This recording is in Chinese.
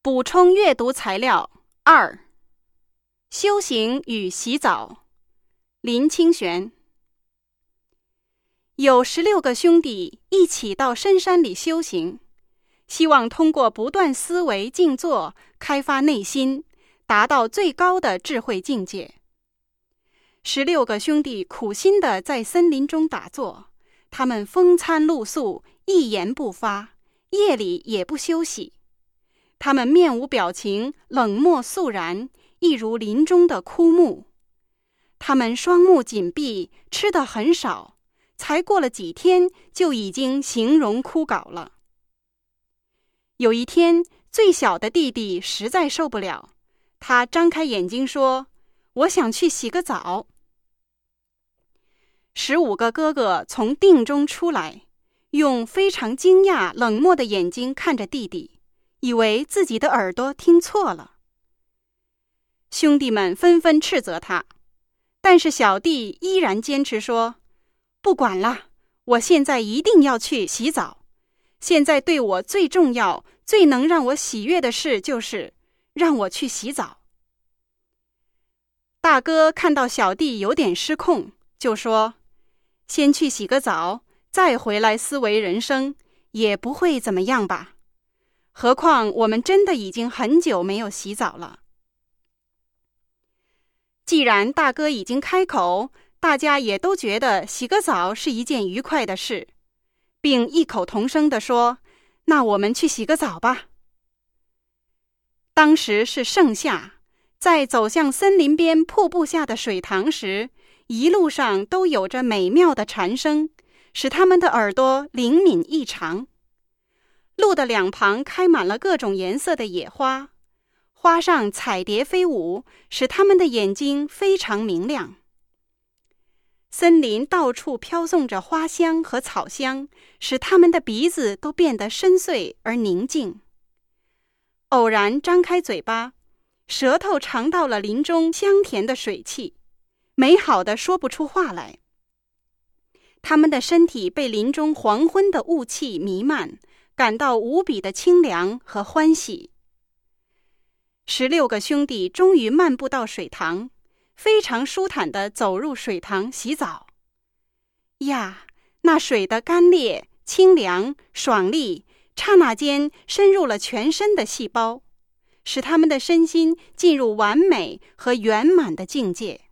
补充阅读材料2：修行与洗澡。林清玄。有16个兄弟一起到深山里修行，希望通过不断思维静坐，开发内心，达到最高的智慧境界。16个兄弟苦心地在森林中打坐，他们风餐露宿，一言不发，夜里也不休息。他们面无表情，冷漠肃然，一如林中的枯木。他们双目紧闭，吃得很少，才过了几天就已经形容枯槁了。有一天，最小的弟弟实在受不了，他张开眼睛说：“我想去洗个澡。”15个哥哥从定中出来，用非常惊讶冷漠的眼睛看着弟弟，以为自己的耳朵听错了。兄弟们纷纷斥责他，但是小弟依然坚持说：“不管了，我现在一定要去洗澡。现在对我最重要、最能让我喜悦的事就是让我去洗澡。”大哥看到小弟有点失控，就说：“先去洗个澡，再回来思维人生，也不会怎么样吧？何况我们真的已经很久没有洗澡了。”既然大哥已经开口，大家也都觉得洗个澡是一件愉快的事，并异口同声地说：“那我们去洗个澡吧。”当时是盛夏，在走向森林边瀑布下的水塘时，一路上都有着美妙的蝉声，使他们的耳朵灵敏异常。路的两旁开满了各种颜色的野花，花上彩蝶飞舞，使他们的眼睛非常明亮。森林到处飘送着花香和草香，使他们的鼻子都变得深邃而宁静。偶然张开嘴巴，舌头尝到了林中香甜的水汽，美好的说不出话来。他们的身体被林中黄昏的雾气弥漫，感到无比的清凉和欢喜。16个兄弟终于漫步到水塘，非常舒坦地走入水塘洗澡。呀，那水的干冽、清凉、爽利，刹那间深入了全身的细胞，使他们的身心进入完美和圆满的境界。